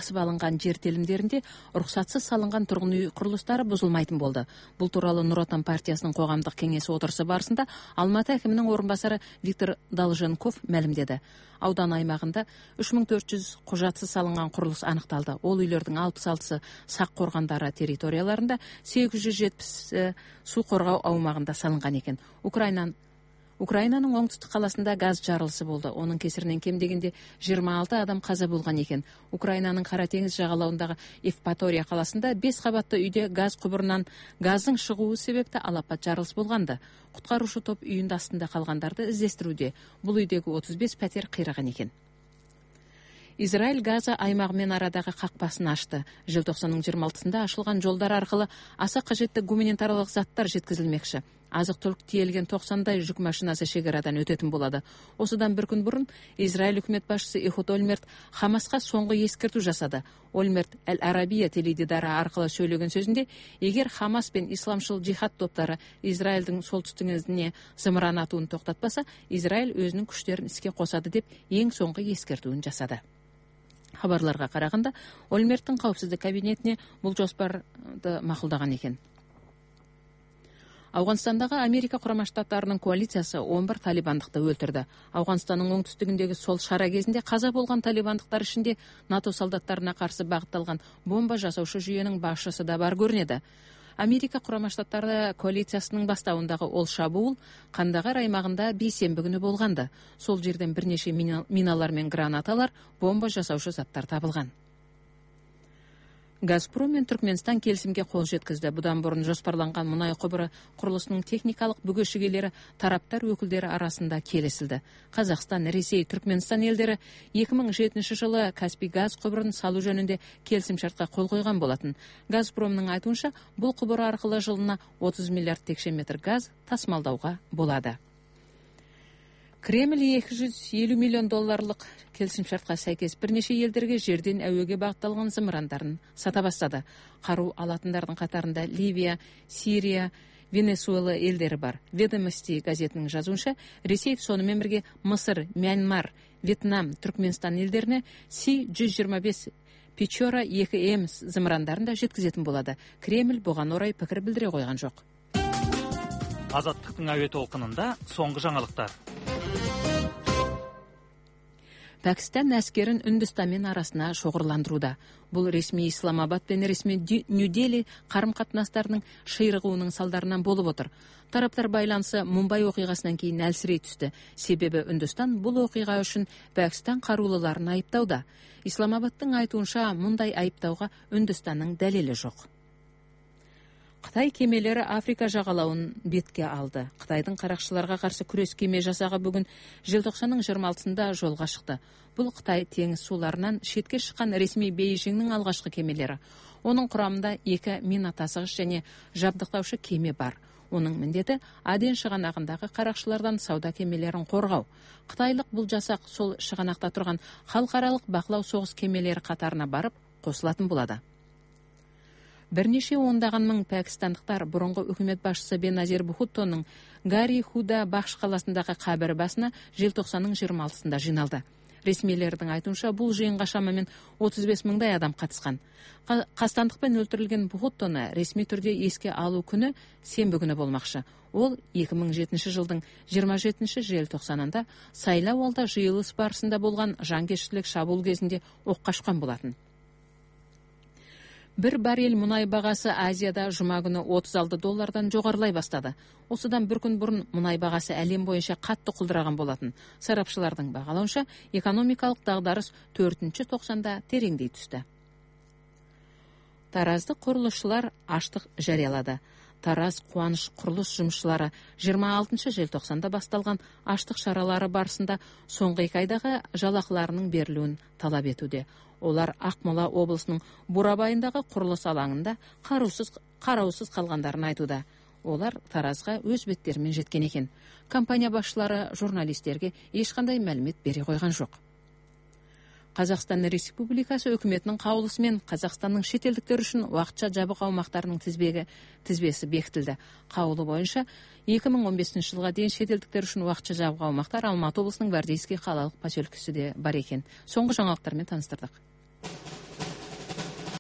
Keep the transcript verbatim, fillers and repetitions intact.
басып алынған жер телімдерінде рұқсатсыз салынған тұрғын үй құрылыстары бұзылмайтын болды. Бұл туралы Нұр Отан партиясының қоғамдық кеңесі отырысы барысында Алматы әкімінің орынбасары Виктор Долженков мәлімдеді. Аудан аймағында үш мың төрт жүз құжатсыз салынған құрылыс анықталды. Ол үйлердің алпыс алтысы сақ қорғандары территорияларында, сегіз жүз жетпіс су қорғау аумағында салынған екен. Украинан Украинаның оңтүстік қаласында газ жарылысы болды. Оның кесірінен кем дегенде жиырма алты адам қаза болған екен. Украинаның Қара теңіз жағалауындағы Евпатория қаласында бес қабатты үйде газ құбырынан газдың шығуы себепті алапат жарылыс болғанды. Құтқарушы топ үйінде астында қалғандарды іздестіруде. Бұл үйдегі отыз бес пәтер қираған екен. Израиль Газа аймағымен арадағы қақпасын ашты. Желтоқсанның жиырма алтысында ашылған жолдар арқылы аса қажетті гуманитарлық заттар жеткізілмекші. Азық-түлік тиелген тоқсандай жүк машинасы шекарадан өтетін болады. Осыдан бір күн бұрын Израиль үкімет басшысы Эхуд Ольмерт Хамасқа соңғы ескерту жасады. Ольмерт Әл-Арабия теледидары арқылы сөйлеген сөзінде, егер Хамас пен исламшыл джихад топтары Израильдің солтүстігіне зымыран атуын тоқтатпаса, Израиль өзінің күштерін іске қосады деп ең соңғы ескертуін жасады. Хабарларға қарағанда, Ольмерттің қауіпсіздік кабинетіне бұл жоспарды мақұлдаған екен. Ауғанстандағы Америка Құрама Штаттарының коалициясы он бір талибандықты өлтірді. Ауғанстанның оңтүстігіндегі сол шара кезінде қаза болған талибандықтар ішінде НАТО солдаттарына қарсы бағытталған бомба жасаушы жүйенің басшысы да бар көрінеді. Америка Құрама Штаттары коалициясының бастауындағы ол шабуыл Қандағар аймағында бейсенбі күні болғанды. Сол жерден бірнеше миналар мен гранаталар, бомба жасаушы заттар табылған. Газпром мен Түркменстан келісімге қол жеткізді. Бұдан бұрын жоспарланған мұнай құбыры құрылысының техникалық бүгешігелері тараптар өкілдері арасында келісілді. Қазақстан, Ресей, Түркменстан елдері екі мың жетінші жылы Каспий газ құбырын салу жөнінде келісімшартқа қол қойған болатын. Газпромның айтуынша, бұл құбыр арқылы жылына отыз миллиард текше метр газ тасымалдауға болады. Кремль екі жүз елу миллион долларлық келісімшартқа сәйкес бірнеше елдерге жерден әуеге бағытталған зымырандарын сата бастады. Қару алатындардың қатарында Ливия, Сирия, Венесуэла елдері бар. Ведомости газетінің жазуынша, Ресей сонымен бірге Мысыр, Мьянмар, Вьетнам, Түркменстан елдеріне Си жүз жиырма бес Печора екі эм зымырандарын да жеткізетін болады. Кремль бұған орай пікір білдіре қойған жоқ. Азаттықтың әуе толқынында соңғы жаңалықтар. Пәкістан әскерін Үндістанмен арасына шоғырландыруда. Бұл ресми Исламабад пен ресми Нью-Дели қарым-қатынастарының ширығуының салдарынан болып отыр. Тараптар байланысы Мумбай оқиғасынан кейін әлсірей түсті. Себебі Үндістан бұл оқиға үшін Пәкістан қарулыларын айыптауда. Исламабадтың айтуынша, мұндай айыптауға Үндістанның дәлелі жоқ. Қытай кемелері Африка жағалауын бетке алды. Қытайдың қарақшыларға қарсы күрес кеме жасағы бүгін желтоқсанның жиырма алтысында жолға шықты. Бұл Қытай теңіз суларынан шетке шыққан ресми Бейжіңнің алғашқы кемелері. Оның құрамында екі мина тасығыш және жабдықтаушы кеме бар. Оның міндеті Аден шығанағындағы қарақшылардан сауда кемелерін қорғау. Қытайлық бұл жасақ сол шығанақта тұрған халықаралық бақылау соғыс кемелері қатарына барып қосылатын болады. Бірнеше ондаған мың пәкістандықтар бұрынғы үкімет басшысы Беназир Бхуттоның Гари Худа Бахш қаласындағы қабірі басына желтоқсанның жиырма алтысында жиналды. Ресмилердің айтуынша, бұл жиынға шамамен отыз бес мыңдай адам қатысқан. Қастандықпен өлтірілген Бхуттоны ресми түрде еске алу күні сенбі күні болмақшы. Ол екі мың жетінші жылдың жиырма жетінші желтоқсанында сайлауалда жиылыс барысында болған жанкештілік шабуыл кезінде оққа ұшқан болатын. Бір баррель мұнай бағасы Азияда жұма күні отыз алты доллардан жоғарылай бастады. Осыдан бір күн бұрын мұнай бағасы әлем бойынша қатты құлдыраған болатын. Сарапшылардың бағалауынша, экономикалық дағдарыс төртінші тоқсанда тереңдей түсті. Таразды құрылысшылар аштық жариялады. Тараз қуаныш құрылыс жұмысшылары жиырма алтыншы желтоқсанда басталған аштық шаралары барысында соңғы екі айдағы жалақыларының берілуін талап етуде. Олар Ақмола облысының Бурабайындағы құрылыс алаңында қараусыз, қараусыз қалғандарын айтуда. Олар Таразға өз беттерімен жеткен екен. Компания басшылары журналистерге ешқандай мәлімет бере қойған жоқ. Қазақстан Республикасы үкіметінің қаулысымен Қазақстанның шетелдіктер үшін уақытша жабық аумақтарының тізбегі тізбесі бекітілді. Қаулы бойынша екі мың он бесінші жылға дейін шетелдіктер үшін уақытша жабық аумақтар Алматы облысының Гвардейский қалалық поселкесі де бар екен. Соңғы жаңалықтармен таныстырдық.